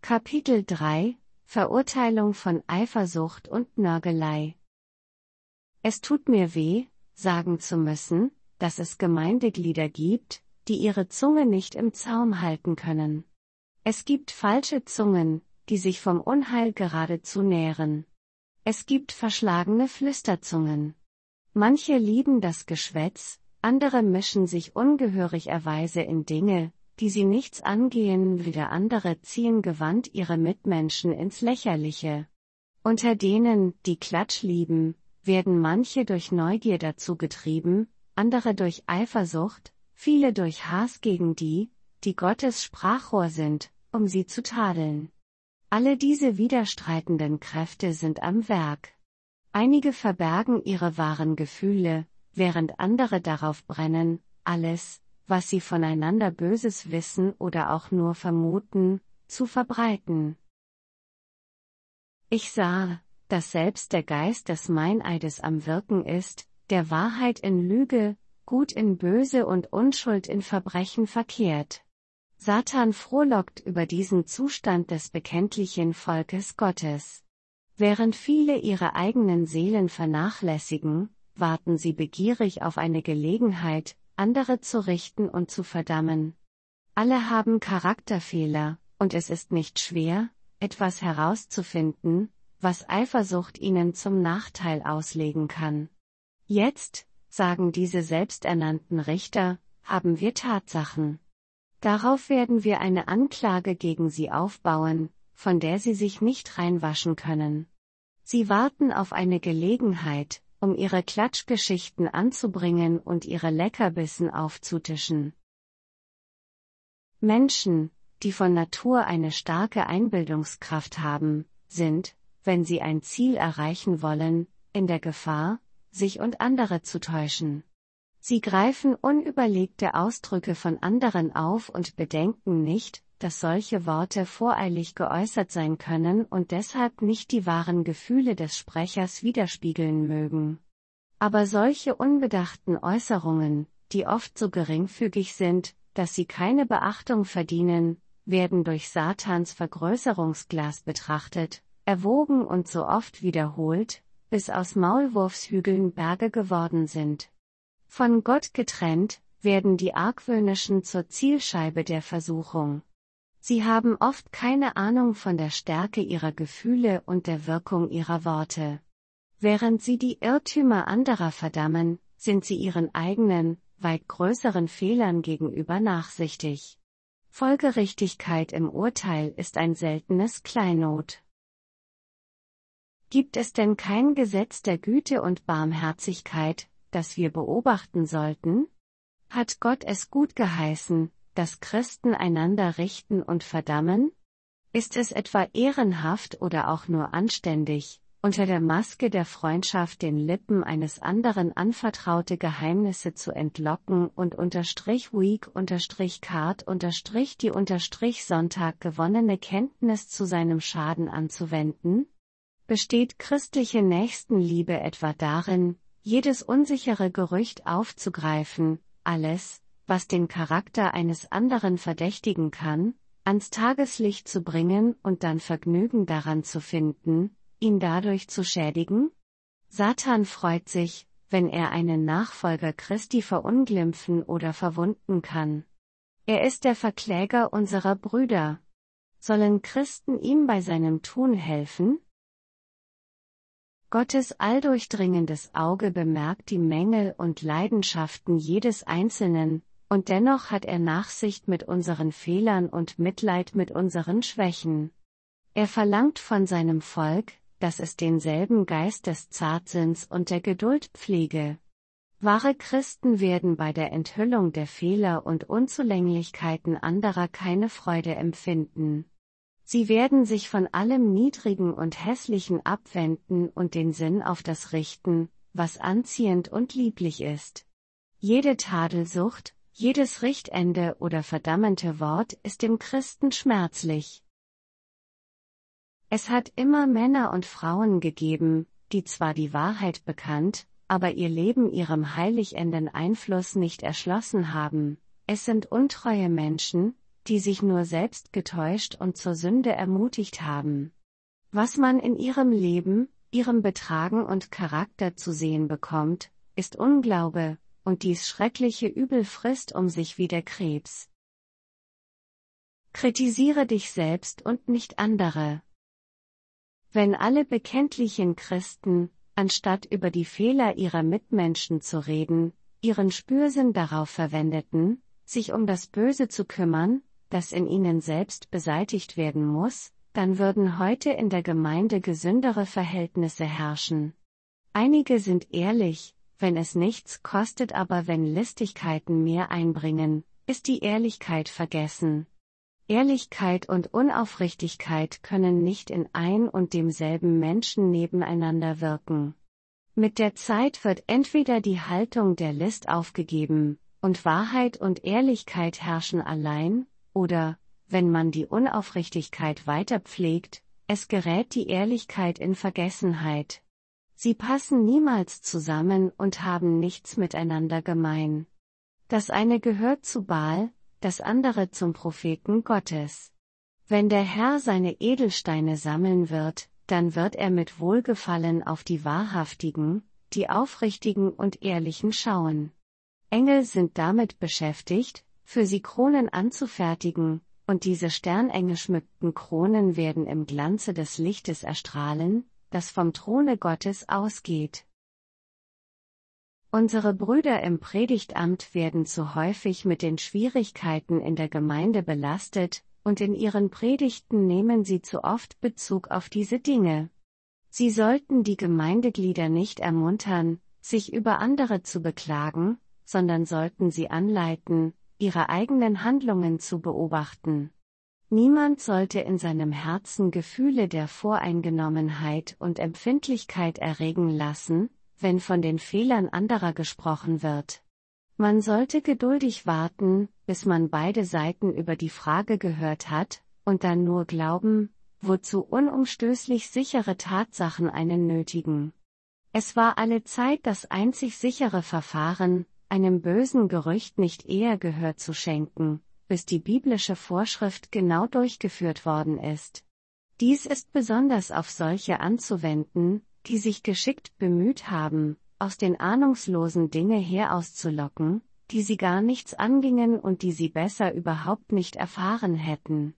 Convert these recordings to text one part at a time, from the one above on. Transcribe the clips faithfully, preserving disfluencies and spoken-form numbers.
Kapitel drei Verurteilung von Eifersucht und Nörgelei. Es tut mir weh, sagen zu müssen, dass es Gemeindeglieder gibt, die ihre Zunge nicht im Zaum halten können. Es gibt falsche Zungen, die sich vom Unheil geradezu nähren. Es gibt verschlagene Flüsterzungen. Manche lieben das Geschwätz, andere mischen sich ungehörigerweise in Dinge, die sie nichts angehen, wieder andere ziehen gewandt ihre Mitmenschen ins Lächerliche. Unter denen, die Klatsch lieben, werden manche durch Neugier dazu getrieben, andere durch Eifersucht, viele durch Hass gegen die, die Gottes Sprachrohr sind, um sie zu tadeln. Alle diese widerstreitenden Kräfte sind am Werk. Einige verbergen ihre wahren Gefühle, während andere darauf brennen, alles, was sie voneinander Böses wissen oder auch nur vermuten, zu verbreiten. Ich sah, dass selbst der Geist des Meineides am Wirken ist, der Wahrheit in Lüge, Gut in Böse und Unschuld in Verbrechen verkehrt. Satan frohlockt über diesen Zustand des bekenntlichen Volkes Gottes. Während viele ihre eigenen Seelen vernachlässigen, warten sie begierig auf eine Gelegenheit, andere zu richten und zu verdammen. Alle haben Charakterfehler, und es ist nicht schwer, etwas herauszufinden, was Eifersucht ihnen zum Nachteil auslegen kann. Jetzt, sagen diese selbsternannten Richter, haben wir Tatsachen. Darauf werden wir eine Anklage gegen sie aufbauen, von der sie sich nicht reinwaschen können. Sie warten auf eine Gelegenheit, um ihre Klatschgeschichten anzubringen und ihre Leckerbissen aufzutischen. Menschen, die von Natur eine starke Einbildungskraft haben, sind, wenn sie ein Ziel erreichen wollen, in der Gefahr, sich und andere zu täuschen. Sie greifen unüberlegte Ausdrücke von anderen auf und bedenken nicht, dass solche Worte voreilig geäußert sein können und deshalb nicht die wahren Gefühle des Sprechers widerspiegeln mögen. Aber solche unbedachten Äußerungen, die oft so geringfügig sind, dass sie keine Beachtung verdienen, werden durch Satans Vergrößerungsglas betrachtet, erwogen und so oft wiederholt, bis aus Maulwurfshügeln Berge geworden sind. Von Gott getrennt, werden die Argwöhnischen zur Zielscheibe der Versuchung. Sie haben oft keine Ahnung von der Stärke ihrer Gefühle und der Wirkung ihrer Worte. Während sie die Irrtümer anderer verdammen, sind sie ihren eigenen, weit größeren Fehlern gegenüber nachsichtig. Folgerichtigkeit im Urteil ist ein seltenes Kleinod. Gibt es denn kein Gesetz der Güte und Barmherzigkeit, das wir beobachten sollten? Hat Gott es gut geheißen, dass Christen einander richten und verdammen? Ist es etwa ehrenhaft oder auch nur anständig, unter der Maske der Freundschaft den Lippen eines anderen anvertraute Geheimnisse zu entlocken und unterstrich week unterstrich card unterstrich die unterstrich Sonntag gewonnene Kenntnis zu seinem Schaden anzuwenden? Besteht christliche Nächstenliebe etwa darin, jedes unsichere Gerücht aufzugreifen, alles, was den Charakter eines anderen verdächtigen kann, ans Tageslicht zu bringen und dann Vergnügen daran zu finden, ihn dadurch zu schädigen? Satan freut sich, wenn er einen Nachfolger Christi verunglimpfen oder verwunden kann. Er ist der Verkläger unserer Brüder. Sollen Christen ihm bei seinem Tun helfen? Gottes alldurchdringendes Auge bemerkt die Mängel und Leidenschaften jedes Einzelnen, und dennoch hat er Nachsicht mit unseren Fehlern und Mitleid mit unseren Schwächen. Er verlangt von seinem Volk, dass es denselben Geist des Zartsinns und der Geduld pflege. Wahre Christen werden bei der Enthüllung der Fehler und Unzulänglichkeiten anderer keine Freude empfinden. Sie werden sich von allem Niedrigen und Hässlichen abwenden und den Sinn auf das richten, was anziehend und lieblich ist. Jede Tadelsucht, jedes Richtende oder verdammende Wort ist dem Christen schmerzlich. Es hat immer Männer und Frauen gegeben, die zwar die Wahrheit bekannt, aber ihr Leben ihrem heiligenden Einfluss nicht erschlossen haben. Es sind untreue Menschen, die sich nur selbst getäuscht und zur Sünde ermutigt haben. Was man in ihrem Leben, ihrem Betragen und Charakter zu sehen bekommt, ist Unglaube, und dies schreckliche Übel frisst um sich wie der Krebs. Kritisiere dich selbst und nicht andere. Wenn alle bekenntlichen Christen, anstatt über die Fehler ihrer Mitmenschen zu reden, ihren Spürsinn darauf verwendeten, sich um das Böse zu kümmern, das in ihnen selbst beseitigt werden muss, dann würden heute in der Gemeinde gesündere Verhältnisse herrschen. Einige sind ehrlich, wenn es nichts kostet, aber wenn Listigkeiten mehr einbringen, ist die Ehrlichkeit vergessen. Ehrlichkeit und Unaufrichtigkeit können nicht in ein und demselben Menschen nebeneinander wirken. Mit der Zeit wird entweder die Haltung der List aufgegeben, und Wahrheit und Ehrlichkeit herrschen allein, oder, wenn man die Unaufrichtigkeit weiter pflegt, es gerät die Ehrlichkeit in Vergessenheit. Sie passen niemals zusammen und haben nichts miteinander gemein. Das eine gehört zu Baal, das andere zum Propheten Gottes. Wenn der Herr seine Edelsteine sammeln wird, dann wird er mit Wohlgefallen auf die Wahrhaftigen, die Aufrichtigen und Ehrlichen schauen. Engel sind damit beschäftigt, für sie Kronen anzufertigen, und diese sternengeschmückten Kronen werden im Glanze des Lichtes erstrahlen, das vom Throne Gottes ausgeht. Unsere Brüder im Predigtamt werden zu häufig mit den Schwierigkeiten in der Gemeinde belastet, und in ihren Predigten nehmen sie zu oft Bezug auf diese Dinge. Sie sollten die Gemeindeglieder nicht ermuntern, sich über andere zu beklagen, sondern sollten sie anleiten, ihre eigenen Handlungen zu beobachten. Niemand sollte in seinem Herzen Gefühle der Voreingenommenheit und Empfindlichkeit erregen lassen, wenn von den Fehlern anderer gesprochen wird. Man sollte geduldig warten, bis man beide Seiten über die Frage gehört hat, und dann nur glauben, wozu unumstößlich sichere Tatsachen einen nötigen. Es war alle Zeit das einzig sichere Verfahren, einem bösen Gerücht nicht eher Gehör zu schenken, bis die biblische Vorschrift genau durchgeführt worden ist. Dies ist besonders auf solche anzuwenden, die sich geschickt bemüht haben, aus den ahnungslosen Dinge herauszulocken, die sie gar nichts angingen und die sie besser überhaupt nicht erfahren hätten.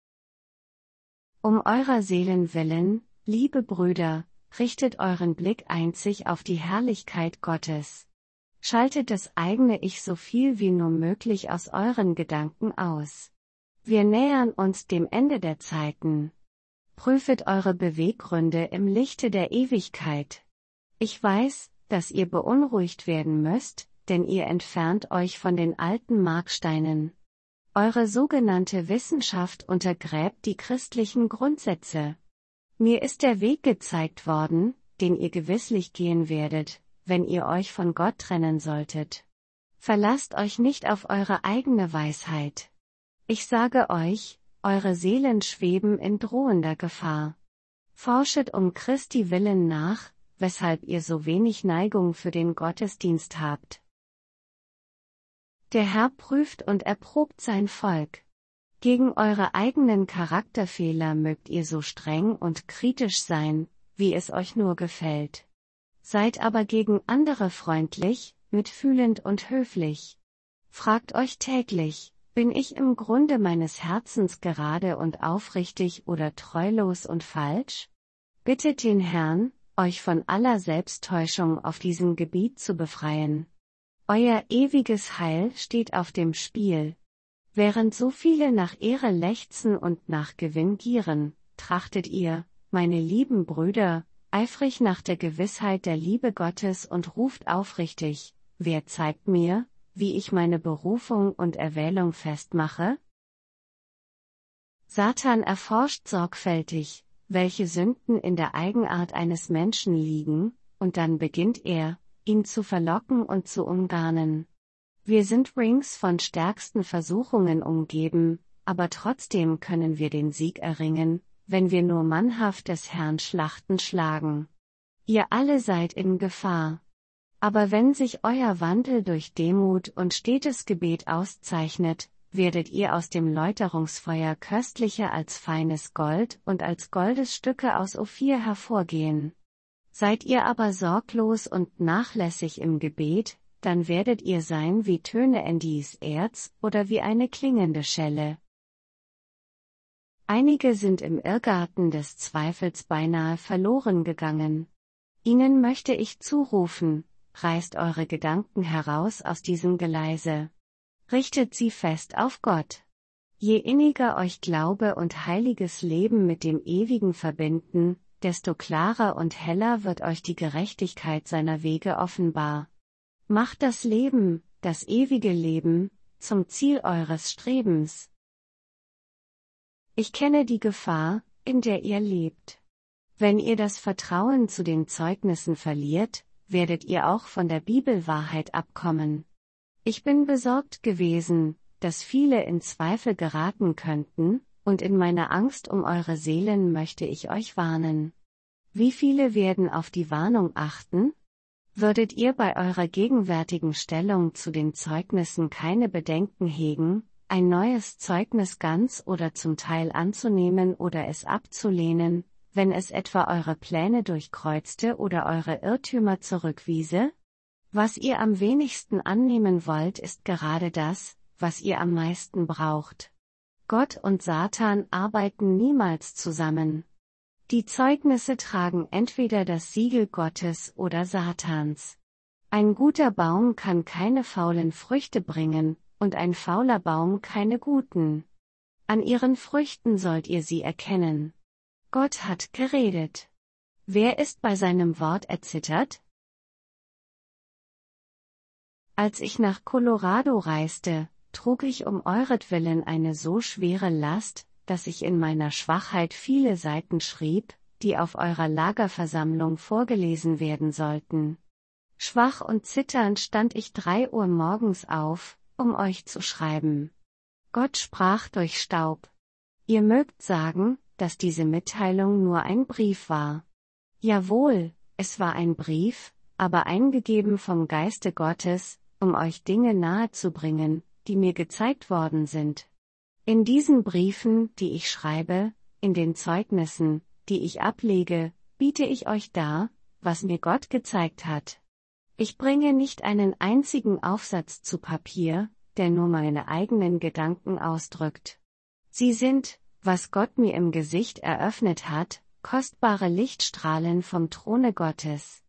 Um eurer Seelen willen, liebe Brüder, richtet euren Blick einzig auf die Herrlichkeit Gottes. Schaltet das eigene Ich so viel wie nur möglich aus euren Gedanken aus. Wir nähern uns dem Ende der Zeiten. Prüfet eure Beweggründe im Lichte der Ewigkeit. Ich weiß, dass ihr beunruhigt werden müsst, denn ihr entfernt euch von den alten Marksteinen. Eure sogenannte Wissenschaft untergräbt die christlichen Grundsätze. Mir ist der Weg gezeigt worden, den ihr gewisslich gehen werdet, wenn ihr euch von Gott trennen solltet. Verlasst euch nicht auf eure eigene Weisheit. Ich sage euch, eure Seelen schweben in drohender Gefahr. Forschet um Christi willen nach, weshalb ihr so wenig Neigung für den Gottesdienst habt. Der Herr prüft und erprobt sein Volk. Gegen eure eigenen Charakterfehler mögt ihr so streng und kritisch sein, wie es euch nur gefällt. Seid aber gegen andere freundlich, mitfühlend und höflich. Fragt euch täglich, bin ich im Grunde meines Herzens gerade und aufrichtig oder treulos und falsch? Bittet den Herrn, euch von aller Selbsttäuschung auf diesem Gebiet zu befreien. Euer ewiges Heil steht auf dem Spiel. Während so viele nach Ehre lechzen und nach Gewinn gieren, trachtet ihr, meine lieben Brüder, eifrig nach der Gewissheit der Liebe Gottes und ruft aufrichtig, wer zeigt mir, wie ich meine Berufung und Erwählung festmache? Satan erforscht sorgfältig, welche Sünden in der Eigenart eines Menschen liegen, und dann beginnt er, ihn zu verlocken und zu umgarnen. Wir sind rings von stärksten Versuchungen umgeben, aber trotzdem können wir den Sieg erringen, wenn wir nur mannhaft des Herrn Schlachten schlagen. Ihr alle seid in Gefahr. Aber wenn sich euer Wandel durch Demut und stetes Gebet auszeichnet, werdet ihr aus dem Läuterungsfeuer köstlicher als feines Gold und als Goldesstücke aus Ophir hervorgehen. Seid ihr aber sorglos und nachlässig im Gebet, dann werdet ihr sein wie Töne Endies Erz oder wie eine klingende Schelle. Einige sind im Irrgarten des Zweifels beinahe verloren gegangen. Ihnen möchte ich zurufen, reißt eure Gedanken heraus aus diesem Geleise. Richtet sie fest auf Gott. Je inniger euch Glaube und heiliges Leben mit dem Ewigen verbinden, desto klarer und heller wird euch die Gerechtigkeit seiner Wege offenbar. Macht das Leben, das ewige Leben, zum Ziel eures Strebens. Ich kenne die Gefahr, in der ihr lebt. Wenn ihr das Vertrauen zu den Zeugnissen verliert, werdet ihr auch von der Bibelwahrheit abkommen. Ich bin besorgt gewesen, dass viele in Zweifel geraten könnten, und in meiner Angst um eure Seelen möchte ich euch warnen. Wie viele werden auf die Warnung achten? Würdet ihr bei eurer gegenwärtigen Stellung zu den Zeugnissen keine Bedenken hegen, ein neues Zeugnis ganz oder zum Teil anzunehmen oder es abzulehnen, wenn es etwa eure Pläne durchkreuzte oder eure Irrtümer zurückwiese? Was ihr am wenigsten annehmen wollt, ist gerade das, was ihr am meisten braucht. Gott und Satan arbeiten niemals zusammen. Die Zeugnisse tragen entweder das Siegel Gottes oder Satans. Ein guter Baum kann keine faulen Früchte bringen, und ein fauler Baum keine guten. An ihren Früchten sollt ihr sie erkennen. Gott hat geredet. Wer ist bei seinem Wort erzittert? Als ich nach Colorado reiste, trug ich um euretwillen eine so schwere Last, dass ich in meiner Schwachheit viele Seiten schrieb, die auf eurer Lagerversammlung vorgelesen werden sollten. Schwach und zitternd stand ich drei Uhr morgens auf, um euch zu schreiben. Gott sprach durch Staub. Ihr mögt sagen, dass diese Mitteilung nur ein Brief war. Jawohl, es war ein Brief, aber eingegeben vom Geiste Gottes, um euch Dinge nahezubringen, die mir gezeigt worden sind. In diesen Briefen, die ich schreibe, in den Zeugnissen, die ich ablege, biete ich euch dar, was mir Gott gezeigt hat. Ich bringe nicht einen einzigen Aufsatz zu Papier, der nur meine eigenen Gedanken ausdrückt. Sie sind, was Gott mir im Gesicht eröffnet hat, kostbare Lichtstrahlen vom Throne Gottes.